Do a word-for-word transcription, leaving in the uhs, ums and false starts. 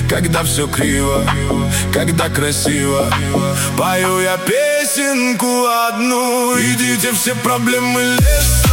когда все криво, когда красиво. Пою я песенку одну: идите все проблемы лесом.